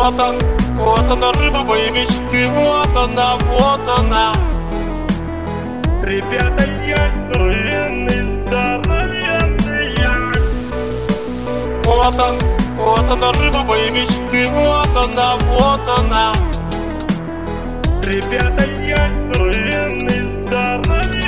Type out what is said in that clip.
вот она, рыба моей мечты, вот она. Ребята, я здоровенный, я. Вот она, рыба моей мечты, вот она. Ребята, я здоровенный,